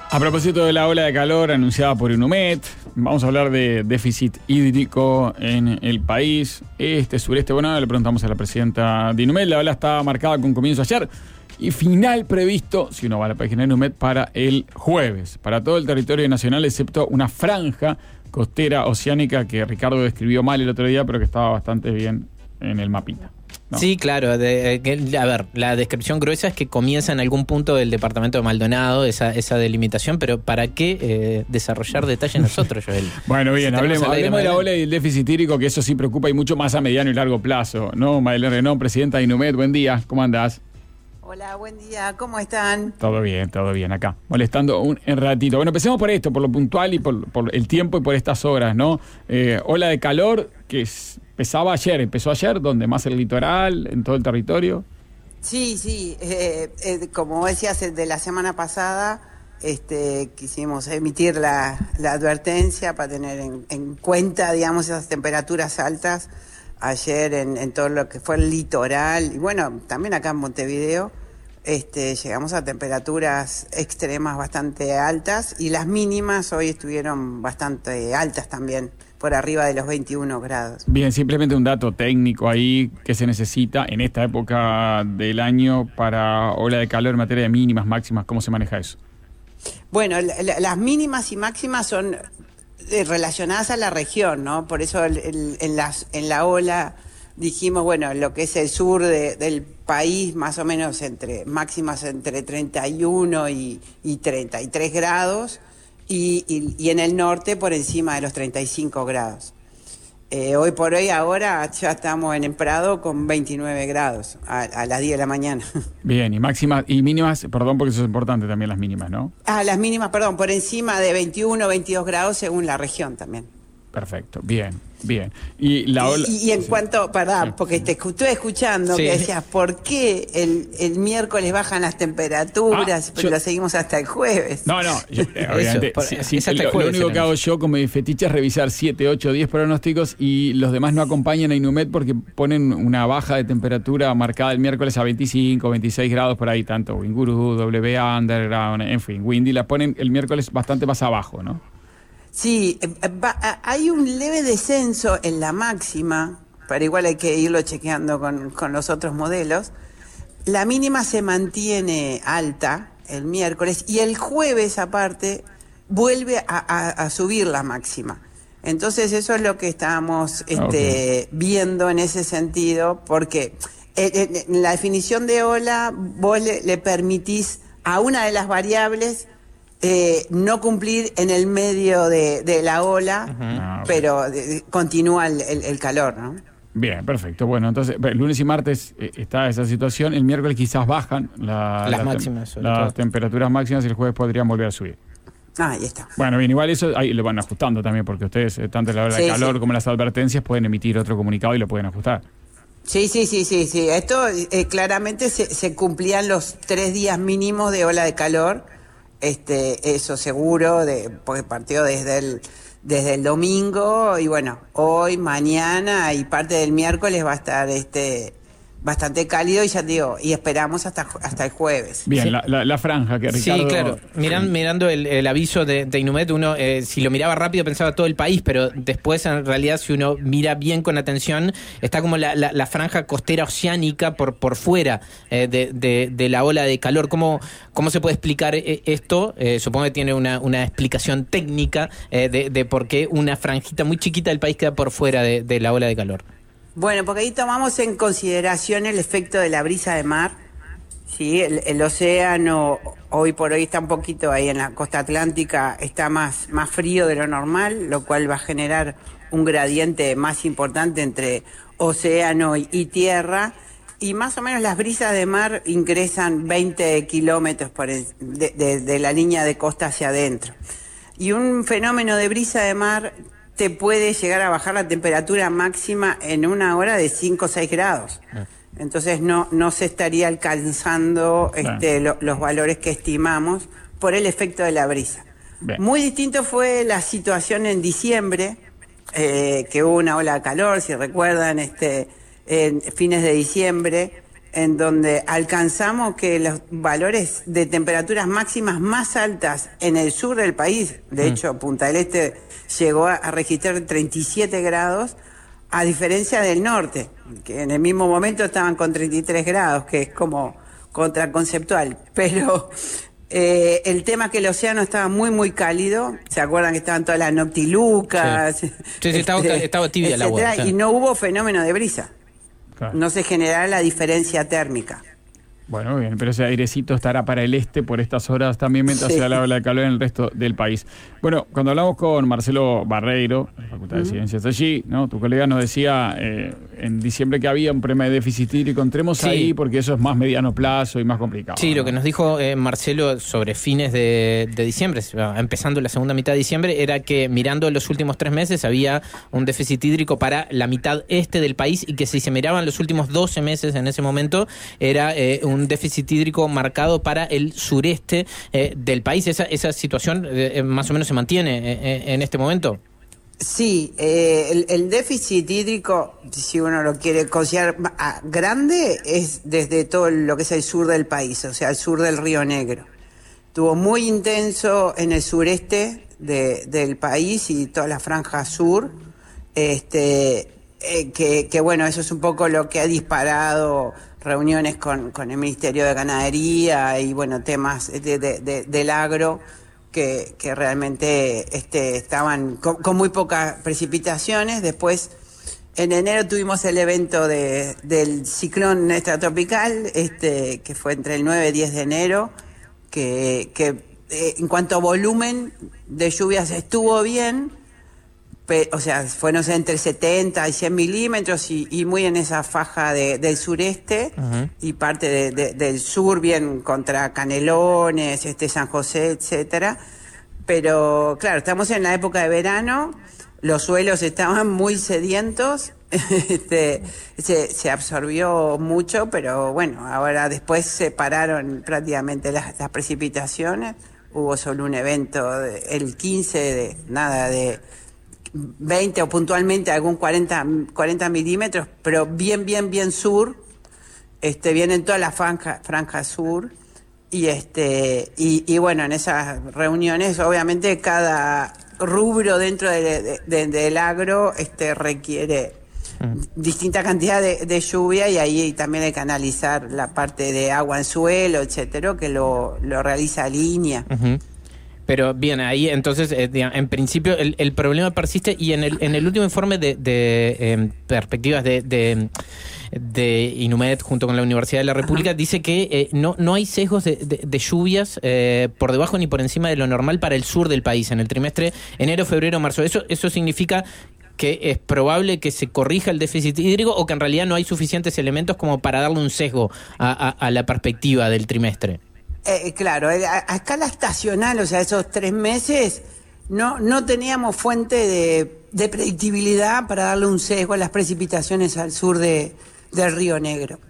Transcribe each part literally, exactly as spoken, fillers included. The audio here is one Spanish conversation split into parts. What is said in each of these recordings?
A propósito de la ola de calor anunciada por Inumet, vamos a hablar de déficit hídrico en el país, este, sureste. Bueno, le preguntamos a la presidenta de Inumet. La ola está marcada con comienzo ayer y final previsto, si uno va a la página de Inumet, para el jueves, para todo el territorio nacional, excepto una franja costera oceánica que Ricardo describió mal el otro día, pero que estaba bastante bien en el mapita. ¿No? Sí, claro. De, de, a ver, la descripción gruesa es que comienza en algún punto del departamento de Maldonado, esa, esa delimitación, pero ¿para qué eh, desarrollar detalles nosotros, Joel? Bueno, bien, si hablemos, hablemos de la ola y el déficit hídrico, que eso sí preocupa y mucho más a mediano y largo plazo, ¿no? Madeleine Renón, presidenta de Inumet, buen día, ¿cómo andás? Hola, buen día, ¿cómo están? Todo bien, todo bien, acá, molestando un, un ratito. Bueno, empecemos por esto, por lo puntual y por, por el tiempo y por estas horas, ¿no? Eh, ola de calor que es, empezaba ayer, empezó ayer, donde más el litoral, en todo el territorio. Sí, sí, eh, eh, como decías, de la semana pasada, este, quisimos emitir la, la advertencia para tener en, en cuenta, digamos, esas temperaturas altas ayer en, en todo lo que fue el litoral, y bueno, también acá en Montevideo, este, llegamos a temperaturas extremas bastante altas, y las mínimas hoy estuvieron bastante altas también, por arriba de los veintiuno grados. Bien, simplemente un dato técnico ahí que se necesita en esta época del año para ola de calor en materia de mínimas, máximas, ¿cómo se maneja eso? Bueno, la, la, las mínimas y máximas son relacionadas a la región, ¿no? Por eso el, el, en, las, en la ola dijimos, bueno, lo que es el sur de, del país, más o menos entre máximas entre treinta y uno y, y treinta y tres grados, y, y, y en el norte por encima de los treinta y cinco grados. Eh, hoy por hoy, ahora ya estamos en Prado con veintinueve grados a, a las diez de la mañana. Bien, y máximas y mínimas, perdón, porque eso es importante también, las mínimas, ¿no? Ah, las mínimas, perdón, por encima de veintiuno, veintidós grados según la región también. Perfecto, bien, bien. Y la ola... Y, y en sí. cuanto, perdón, porque te estuve escuchando sí. que decías, ¿por qué el, el miércoles bajan las temperaturas, Ah, pero yo... lo seguimos hasta el jueves? No, no, yo, obviamente, Eso, sí, sí, lo, lo único que hago yo como mi fetiche es revisar siete, ocho, diez pronósticos y los demás no acompañan a Inumet porque ponen una baja de temperatura marcada el miércoles a veinticinco, veintiséis grados por ahí, tanto Winguru, W Underground, en fin, Windy la ponen el miércoles bastante más abajo, ¿no? Sí, va, hay un leve descenso en la máxima, pero igual hay que irlo chequeando con, con los otros modelos. La mínima se mantiene alta el miércoles y el jueves aparte vuelve a, a, a subir la máxima. Entonces eso es lo que estamos este, okay. viendo en ese sentido, porque en la definición de ola vos le, le permitís a una de las variables Eh, no cumplir en el medio de, de la ola, uh-huh. ah, pero de, continúa el, el, el calor, ¿no? Bien, perfecto. Bueno, entonces, el lunes y martes eh, está esa situación. El miércoles quizás bajan la, las, la máximas, tem- las temperaturas máximas y el jueves podrían volver a subir. Ah, ahí está. Bueno, bien, igual eso ahí lo van ajustando también, porque ustedes, eh, tanto la hora sí, de calor sí. como las advertencias, pueden emitir otro comunicado y lo pueden ajustar. Sí, sí, sí, sí, sí. Esto eh, claramente se, se cumplían los tres días mínimos de ola de calor. Este, eso seguro, de, porque partió desde el, desde el domingo y bueno, hoy, mañana y parte del miércoles va a estar este bastante cálido y ya te digo, y esperamos hasta, hasta el jueves. Bien, sí. la, la, la franja que Ricardo... Sí, claro. Miran, mirando el, el aviso de, de Inumet, uno, eh, si lo miraba rápido pensaba todo el país, pero después en realidad si uno mira bien con atención, está como la, la, la franja costera oceánica por, por fuera eh, de, de, de la ola de calor. ¿Cómo, cómo se puede explicar esto? Eh, supongo que tiene una, una explicación técnica eh, de, de por qué una franjita muy chiquita del país queda por fuera de, de la ola de calor. Bueno, porque ahí tomamos en consideración el efecto de la brisa de mar, ¿sí? El, el océano hoy por hoy está un poquito ahí en la costa atlántica, está más, más frío de lo normal, lo cual va a generar un gradiente más importante entre océano y, y tierra, y más o menos las brisas de mar ingresan veinte kilómetros por el, de, de, de la línea de costa hacia adentro. Y un fenómeno de brisa de mar te puede llegar a bajar la temperatura máxima en una hora de cinco o seis grados. Entonces no, no se estaría alcanzando este, lo, los valores que estimamos por el efecto de la brisa. Bien. Muy distinto fue la situación en diciembre, eh, que hubo una ola de calor, si recuerdan, este, en fines de diciembre, en donde alcanzamos que los valores de temperaturas máximas más altas en el sur del país, de mm. hecho Punta del Este llegó a, a registrar treinta y siete grados, a diferencia del norte, que en el mismo momento estaban con treinta y tres grados, que es como contraconceptual, pero eh, el tema es que el océano estaba muy muy cálido. ¿Se acuerdan que estaban todas las noctilucas? Sí, sí, sí este, estaba, estaba tibia el agua. Y no hubo fenómeno de brisa. Claro. No se generará la diferencia térmica. Bueno, bien, pero ese airecito estará para el este por estas horas también, mientras sí. se da la ola de calor en el resto del país. Bueno, cuando hablamos con Marcelo Barreiro, de la Facultad uh-huh. de Ciencias allí, ¿no? Tu colega nos decía eh, en diciembre que había un problema de déficit hídrico. Entremos sí. ahí porque eso es más mediano plazo y más complicado. Sí, ¿no? Lo que nos dijo eh, Marcelo sobre fines de, de diciembre, empezando la segunda mitad de diciembre, era que mirando los últimos tres meses había un déficit hídrico para la mitad este del país y que si se miraban los últimos doce meses en ese momento era eh, un un déficit hídrico marcado para el sureste eh, del país. ¿Esa, esa situación eh, más o menos se mantiene eh, en este momento? Sí, eh, el, el déficit hídrico, si uno lo quiere considerar grande, es desde todo lo que es el sur del país, o sea, el sur del Río Negro. Estuvo muy intenso en el sureste de, del país y toda la franja sur, este, eh, que, que bueno, eso es un poco lo que ha disparado reuniones con, con el Ministerio de Ganadería y bueno, temas de, de, de, del agro que, que realmente este, estaban con, con muy pocas precipitaciones. Después, en enero tuvimos el evento de, del ciclón extratropical, este, que fue entre el nueve y diez de enero, que, que eh, en cuanto a volumen de lluvias estuvo bien, o sea, fueron entre setenta y cien milímetros y, y muy en esa faja de, del sureste uh-huh. y parte de, de, del sur, bien contra Canelones, este San José, etcétera. Pero claro, estamos en la época de verano, los suelos estaban muy sedientos, este, se, se absorbió mucho, pero bueno, ahora después se pararon prácticamente las, las precipitaciones. Hubo solo un evento de, el quince de nada de veinte o puntualmente algún cuarenta, cuarenta milímetros, pero bien, bien, bien sur, este, bien en toda la franja, franja sur, y este, y, y bueno, en esas reuniones, obviamente, cada rubro dentro de, de, de, del agro, este, requiere mm. distinta cantidad de, de lluvia, y ahí también hay que analizar la parte de agua en suelo, etcétera, que lo, lo realiza Línea. Uh-huh. Pero bien, ahí entonces, eh, en principio, el, el problema persiste y en el en el último informe de, de eh, perspectivas de, de, de INUMED junto con la Universidad de la República, Ajá. dice que eh, no no hay sesgos de, de, de lluvias eh, por debajo ni por encima de lo normal para el sur del país en el trimestre enero, febrero, marzo. ¿Eso, eso significa que es probable que se corrija el déficit hídrico o que en realidad no hay suficientes elementos como para darle un sesgo a, a, a la perspectiva del trimestre? Eh, claro, a, a escala estacional, o sea, esos tres meses, no, no teníamos fuente de, de predictibilidad para darle un sesgo a las precipitaciones al sur de, del Río Negro.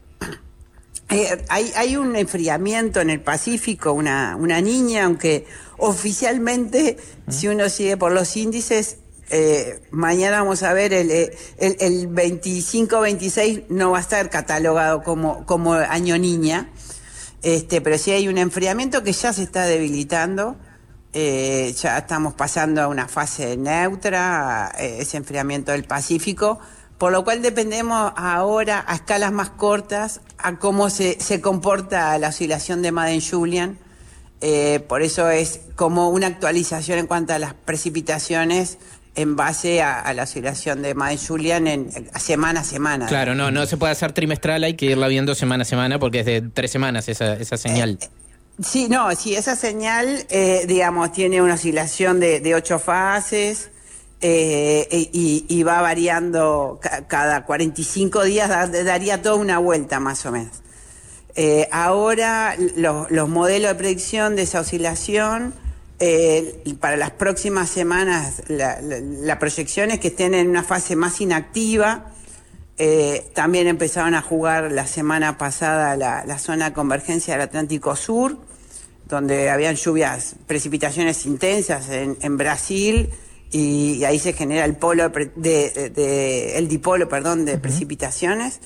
Eh, hay, hay un enfriamiento en el Pacífico, una, una niña, aunque oficialmente, ¿Mm? si uno sigue por los índices, eh, mañana vamos a ver, el, el, el veinticinco veintiséis no va a estar catalogado como, como año niña. Este, pero sí hay un enfriamiento que ya se está debilitando, eh, ya estamos pasando a una fase neutra, eh, ese enfriamiento del Pacífico, por lo cual dependemos ahora a escalas más cortas a cómo se, se comporta la oscilación de Madden-Julian, eh, por eso es como una actualización en cuanto a las precipitaciones en base a, a la oscilación de Madden-Julian en, en semana a semana. Claro, no no se puede hacer trimestral, hay que irla viendo semana a semana porque es de tres semanas esa, esa señal. Eh, sí, no, sí, esa señal, eh, digamos, tiene una oscilación de, de ocho fases eh, y, y va variando ca- cada cuarenta y cinco días, da, daría toda una vuelta más o menos. Eh, ahora lo, los modelos de predicción de esa oscilación, Eh, para las próximas semanas la, la, la proyección es que estén en una fase más inactiva. Eh, también empezaron a jugar la semana pasada la, la zona de convergencia del Atlántico Sur, donde habían lluvias, precipitaciones intensas en, en Brasil, y, y ahí se genera el polo de, de, de el dipolo, perdón, de uh-huh. precipitaciones.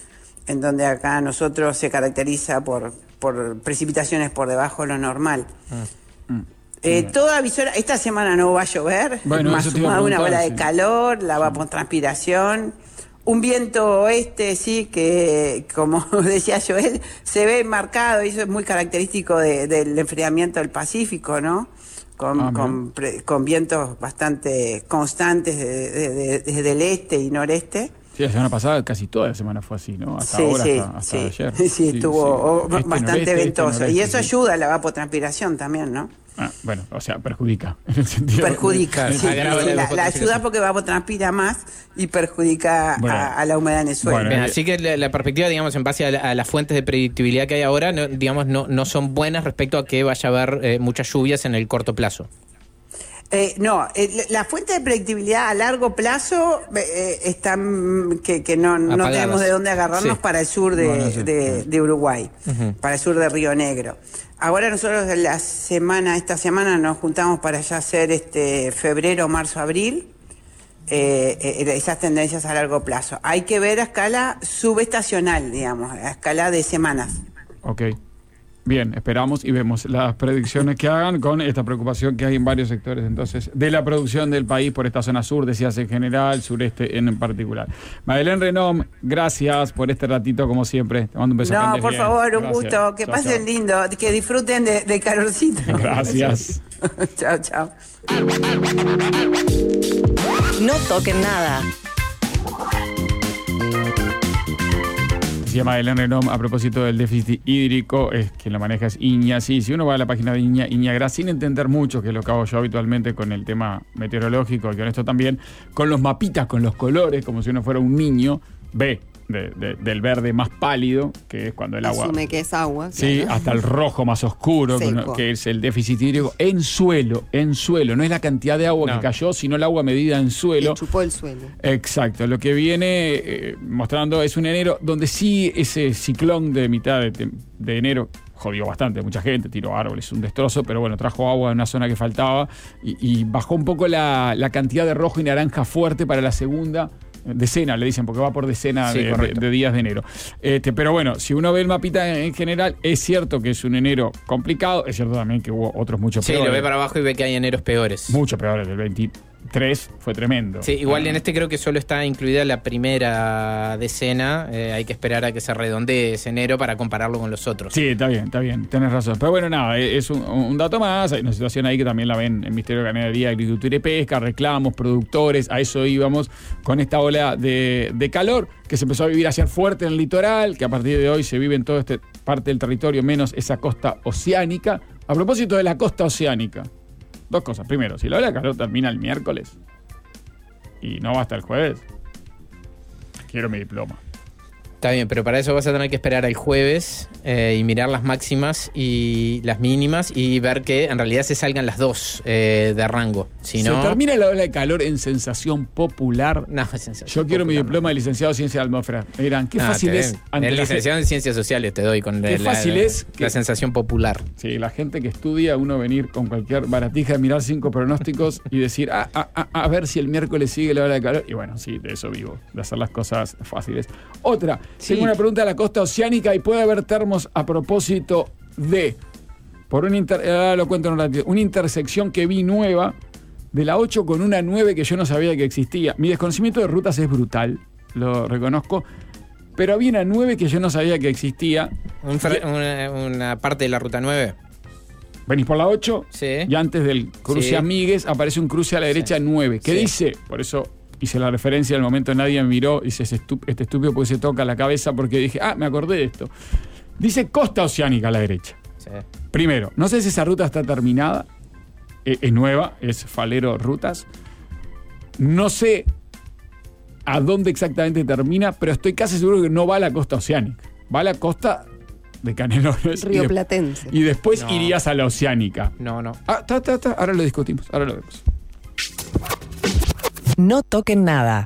en donde acá nosotros se caracteriza por, por precipitaciones por debajo de lo normal. Mm. Eh, toda visora, esta semana no va a llover, bueno, más sumado una ola de sí. calor, la evapotranspiración, un viento oeste, sí, que como decía Joel, se ve marcado, y eso es muy característico de, del enfriamiento del Pacífico, ¿no? Con, ah, con, pre, con vientos bastante constantes desde de, de, de, el este y noreste. Sí, la semana pasada casi toda la semana fue así, ¿no? Hasta sí, ahora, sí, hasta, hasta sí, ayer. Sí, sí, estuvo sí, sí. bastante este noreste, ventoso. Este noreste, y eso sí. ayuda a la evapotranspiración también, ¿no? Ah, bueno, o sea, perjudica. En el sentido perjudica, de, sí. sí la, la, la ayuda porque evapotranspira más y perjudica bueno, a, a la humedad en el suelo. Bueno, Bien, así que la, la perspectiva, digamos, en base a, la, a las fuentes de predictibilidad que hay ahora, no, digamos, no, no son buenas respecto a que vaya a haber eh, muchas lluvias en el corto plazo. Eh, no, eh, la fuente de predictibilidad a largo plazo eh, están que, que no, no tenemos de dónde agarrarnos sí. para el sur de, bueno, sí. de, de Uruguay, uh-huh. para el sur de Río Negro. Ahora nosotros la semana, esta semana nos juntamos para ya hacer este febrero, marzo, abril, eh, eh, esas tendencias a largo plazo. Hay que ver a escala subestacional, digamos, a escala de semanas. Ok. Bien, esperamos y vemos las predicciones que hagan con esta preocupación que hay en varios sectores entonces de la producción del país por esta zona sur, decías en general, sureste en particular. Madeleine Renom, gracias por este ratito como siempre. Te mando un beso. No, por bien. favor, un gracias. gusto. Que chau, pasen chau. lindo, que disfruten de, de calorcito. Gracias. Chao, chao. No toquen nada. Decía Madeleine Renom a propósito del déficit hídrico, es quien lo maneja es Iña. Sí, si uno va a la página de Iña, Iñagra, sin entender mucho, que es lo que hago yo habitualmente con el tema meteorológico, y con esto también, con los mapitas, con los colores, como si uno fuera un niño, ve de, de, del verde más pálido, que es cuando el agua... Asume que es agua. Sí, claro. hasta el rojo más oscuro, que, que es el déficit hídrico, en suelo, en suelo. No es la cantidad de agua no. que cayó, sino el agua medida en suelo. Que chupó el suelo. Exacto. Lo que viene eh, mostrando es un enero donde sí ese ciclón de mitad de, de enero jodió bastante, mucha gente, tiró árboles, un destrozo, pero bueno, trajo agua en una zona que faltaba y, y bajó un poco la, la cantidad de rojo y naranja fuerte para la segunda decena, le dicen, porque va por decena sí, de, de, de días de enero. Este, pero bueno, si uno ve el mapita en, en general, es cierto que es un enero complicado, es cierto también que hubo otros muchos sí, peores. Sí, lo ve para abajo y ve que hay eneros peores. Mucho peores, el veintitrés fue tremendo. Sí, igual ah. en este creo que solo está incluida la primera decena, eh, hay que esperar a que se redondee ese enero para compararlo con los otros. Sí, está bien, está bien, tenés razón. Pero bueno, nada, es un, un dato más, hay una situación ahí que también la ven en Ministerio de Ganadería, Agricultura y Pesca, reclamos, productores, a eso íbamos con esta ola de, de calor que se empezó a vivir ayer fuerte en el litoral, que a partir de hoy se vive en toda esta parte del territorio, menos esa costa oceánica. A propósito de la costa oceánica, dos cosas. Primero, si la ola de calor termina el miércoles y no va hasta el jueves, quiero mi diploma. Está bien, pero para eso vas a tener que esperar al jueves eh, y mirar las máximas y las mínimas y ver que en realidad se salgan las dos eh, de rango. Si no... Se termina la ola de calor en sensación popular. No, es sensación Yo quiero popular, mi diploma no. de licenciado en Ciencia de Atmósfera. Me dirán, qué no, fácil te, es... En el licenciado en Ciencias Sociales te doy con qué la, fácil la, es la que, sensación popular. Sí, la gente que estudia, uno venir con cualquier baratija, mirar cinco pronósticos y decir, ah, ah, ah, a ver si el miércoles sigue la ola de calor. Y bueno, sí, de eso vivo, de hacer las cosas fáciles. Otra, sí. Tengo una pregunta de la costa oceánica y puede haber termos a propósito de, por un inter, eh, lo cuento en un ratito, una intersección que vi nueva de la ocho con una nueve que yo no sabía que existía. Mi desconocimiento de rutas es brutal, lo reconozco, pero había una nueve que yo no sabía que existía. Un fra- y, una, una parte de la ruta nueve. Venís por la ocho sí. y antes del cruce sí. Amigues aparece un cruce a la derecha sí. nueve. ¿Qué sí. dice? Por eso hice la referencia al momento, nadie me miró, dice este estúpido porque se toca la cabeza porque dije, ah, me acordé de esto. Dice costa oceánica a la derecha. Sí. Primero, no sé si esa ruta está terminada, es, es nueva, es Falero Rutas. No sé a dónde exactamente termina, pero estoy casi seguro que no va a la costa oceánica. Va a la costa de Canelones. Río Platense. Y después no. irías a la oceánica. No, no. Ah, ta, ta, ta. Ahora lo discutimos, ahora lo vemos. No toquen nada.